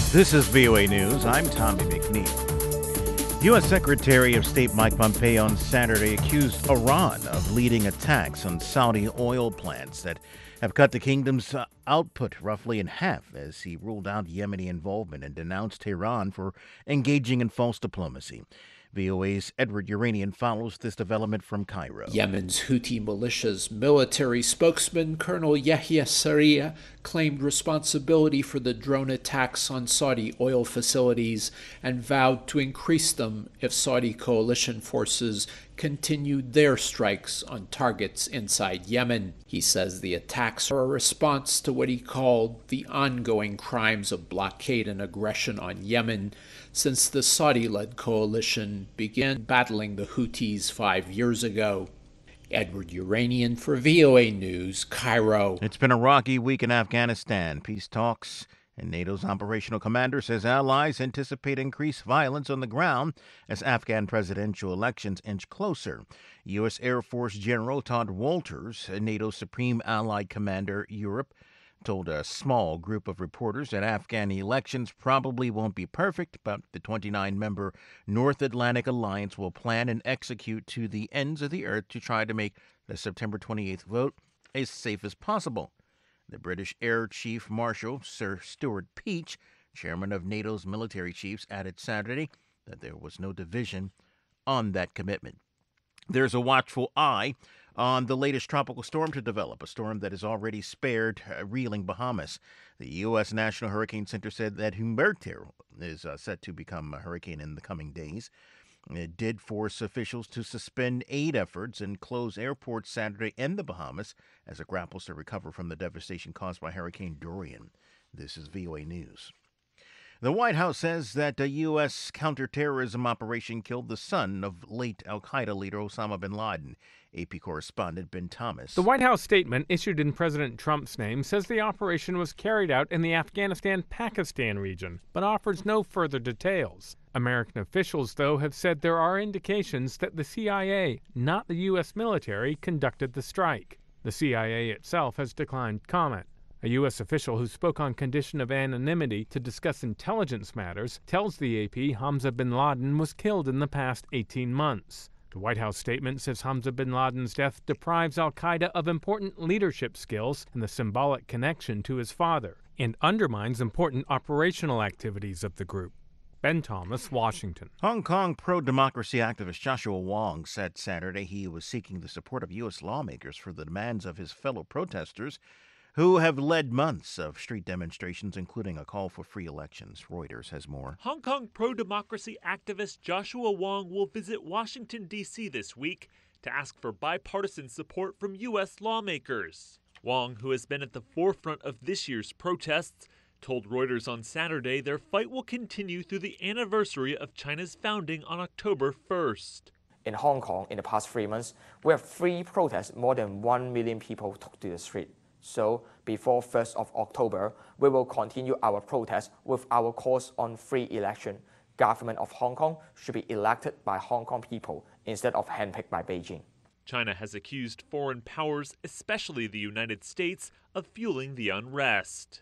This is VOA News. I'm Tommy McNeil. U.S. Secretary of State Mike Pompeo on Saturday accused Iran of leading attacks on Saudi oil plants that have cut the kingdom's output roughly in half as he ruled out Yemeni involvement and denounced Tehran for engaging in false diplomacy. VOA's Edward Uranian follows this development from Cairo. Yemen's Houthi militia's military spokesman, Colonel Yahya Saree, claimed responsibility for the drone attacks on Saudi oil facilities and vowed to increase them if Saudi coalition forces continued their strikes on targets inside Yemen. He says the attacks are a response to what he called the ongoing crimes of blockade and aggression on Yemen since the Saudi-led coalition began battling the Houthis 5 years ago. Edward Uranian for VOA News, Cairo. It's been a rocky week in Afghanistan. Peace talks and NATO's operational commander says allies anticipate increased violence on the ground as Afghan presidential elections inch closer. U.S. Air Force General Todd Walters, NATO's supreme allied commander Europe, told a small group of reporters that Afghan elections probably won't be perfect, but the 29-member North Atlantic Alliance will plan and execute to the ends of the earth to try to make the September 28th vote as safe as possible. The British Air Chief Marshal Sir Stuart Peach, chairman of NATO's military chiefs, added Saturday that there was no division on that commitment. There's a watchful eye on the latest tropical storm to develop, a storm that has already spared reeling Bahamas. The U.S. National Hurricane Center said that Humberto is set to become a hurricane in the coming days. It did force officials to suspend aid efforts and close airports Saturday in the Bahamas as it grapples to recover from the devastation caused by Hurricane Dorian. This is VOA News. The White House says that a U.S. counterterrorism operation killed the son of late al-Qaeda leader Osama bin Laden. AP correspondent Ben Thomas. The White House statement issued in President Trump's name says the operation was carried out in the Afghanistan-Pakistan region, but offers no further details. American officials, though, have said there are indications that the CIA, not the U.S. military, conducted the strike. The CIA itself has declined comment. A U.S. official who spoke on condition of anonymity to discuss intelligence matters tells the AP Hamza bin Laden was killed in the past 18 months. The White House statement says Hamza bin Laden's death deprives al-Qaeda of important leadership skills and the symbolic connection to his father, and undermines important operational activities of the group. Ben Thomas, Washington. Hong Kong pro-democracy activist Joshua Wong said Saturday he was seeking the support of U.S. lawmakers for the demands of his fellow protesters who have led months of street demonstrations, including a call for free elections. Reuters has more. Hong Kong pro-democracy activist Joshua Wong will visit Washington, D.C. this week to ask for bipartisan support from U.S. lawmakers. Wong, who has been at the forefront of this year's protests, told Reuters on Saturday their fight will continue through the anniversary of China's founding on October 1st. In Hong Kong, in the past 3 months, we have free protests. More than 1 million people took to the street. So, before 1st of October, we will continue our protest with our calls on free election. Government of Hong Kong should be elected by Hong Kong people instead of handpicked by Beijing. China has accused foreign powers, especially the United States, of fueling the unrest.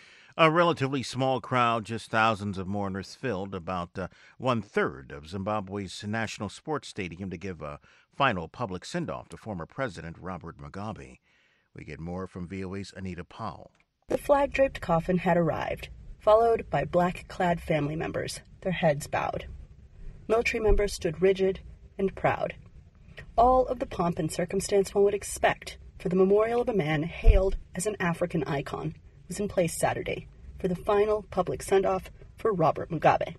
A relatively small crowd, just thousands of mourners, filled about one-third of Zimbabwe's national sports stadium to give a final public send-off to former President Robert Mugabe. We get more from VOA's Anita Powell. The flag-draped coffin had arrived, followed by black-clad family members, their heads bowed. Military members stood rigid and proud. All of the pomp and circumstance one would expect for the memorial of a man hailed as an African icon was in place Saturday for the final public send-off for Robert Mugabe.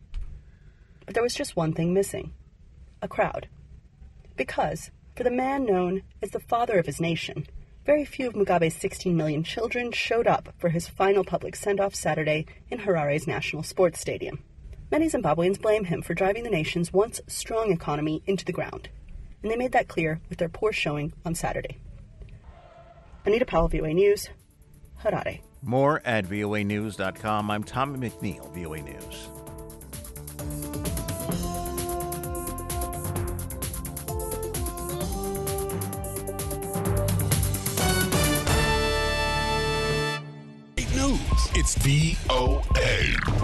But there was just one thing missing: a crowd. Because, for the man known as the father of his nation, very few of Mugabe's 16 million children showed up for his final public send-off Saturday in Harare's National Sports Stadium. Many Zimbabweans blame him for driving the nation's once strong economy into the ground, and they made that clear with their poor showing on Saturday. Anita Powell, VOA News, Harare. More at voanews.com. I'm Tommy McNeil, VOA News. It's VOA.